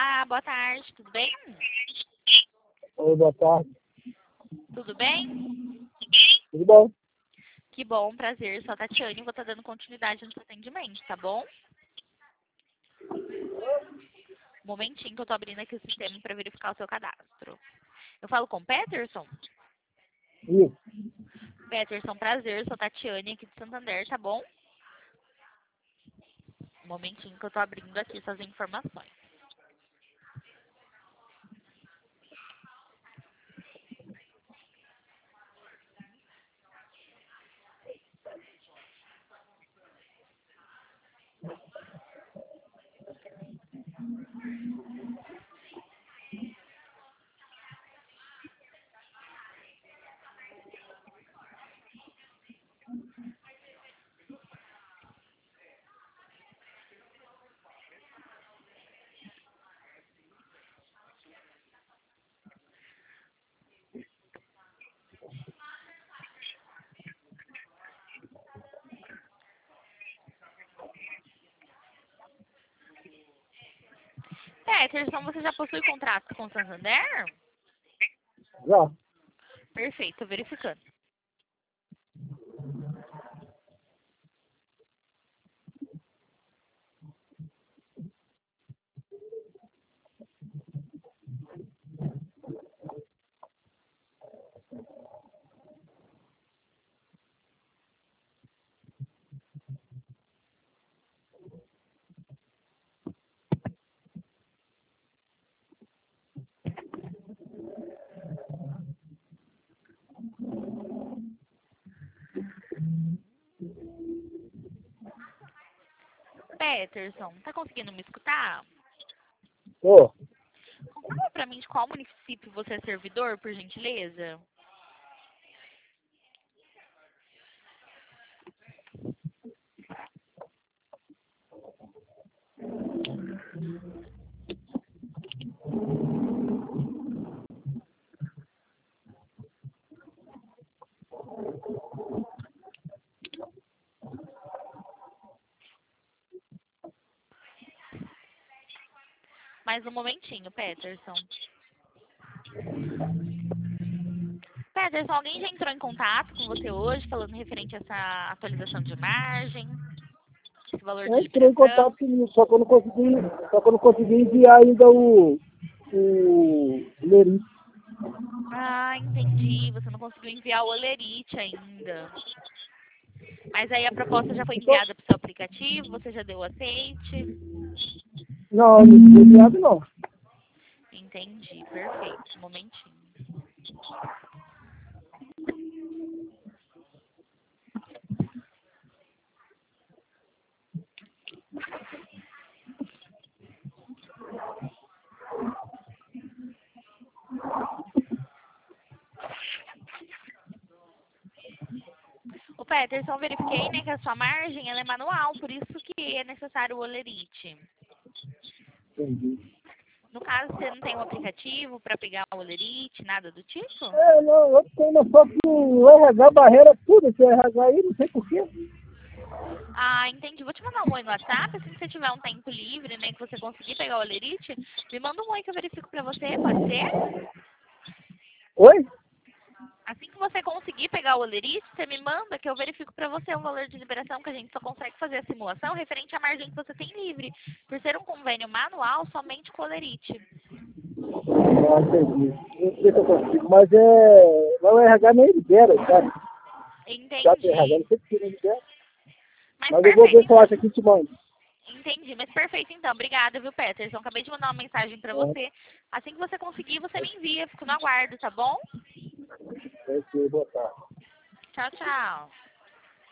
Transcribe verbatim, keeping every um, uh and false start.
Olá, boa tarde, tudo bem? Oi, boa tarde. Tudo bem? Tudo bom? Que bom, prazer. Sou a Tatiane e vou estar dando continuidade no seu atendimento, tá bom? Um momentinho que eu tô abrindo aqui o sistema para verificar o seu cadastro. Eu falo com o Peterson? Isso. Peterson, prazer. Sou a Tatiane aqui de Santander, tá bom? Um momentinho que eu tô abrindo aqui suas informações. Peterson, você já possui contrato com o Santander? Já. Perfeito, tô verificando. Peterson, tá conseguindo me escutar? Tô. Confirma pra mim de qual município você é servidor, por gentileza? Mais um momentinho, Peterson. Peterson, alguém já entrou em contato com você hoje, falando referente a essa atualização de margem, esse valor de Eu entrei em liberação? contato comigo, só que eu não consegui, só que eu não consegui enviar ainda o, o Leri. Ah, entendi. Você não conseguiu enviar o Olerite ainda. Mas aí a proposta já foi Então, enviada para o seu aplicativo, você já deu o aceite? não, não foi enviado não. Entendi, perfeito. Um momentinho. O Peterson, verifiquei, né, que a sua margem ela é manual, por isso que é necessário o Olerite. Entendi. No caso, você não tem um aplicativo para pegar o Olerite, nada do tipo? É, não, eu tenho só que o R H barreira tudo, esse R H aí, não sei porquê. Ah, entendi. Vou te mandar um oi no WhatsApp, assim que você tiver um tempo livre, né, que você conseguir pegar o Olerite, me manda um oi que eu verifico pra você, pode ser? Oi? Assim que você conseguir pegar o Olerite, você me manda que eu verifico pra você o valor de liberação, que a gente só consegue fazer a simulação referente à margem que você tem livre, por ser um convênio manual somente com o Olerite. Não, entendi. Não sei se eu consigo, mas é. Mas o R H nem libera, sabe? Já tem R H, Entendi. não sei porque não libera. Mas Mas eu vou perfeito, ver se eu então. acho aqui e te mando. Entendi, mas perfeito então. Obrigada, viu, Peterson? Acabei de mandar uma mensagem pra você. Assim que você conseguir, você me envia. Fico no aguardo, tá bom? É, é, boa tarde. Tchau, tchau.